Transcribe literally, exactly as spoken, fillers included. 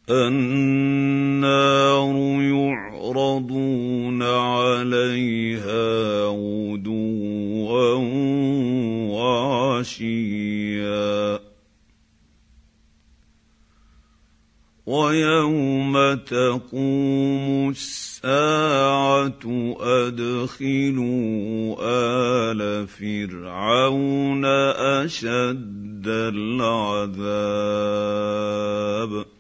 النار يعرضون عليها غدوا وعشيا ويوم تقوم الساعة أدخلوا آل فرعون أشد العذاب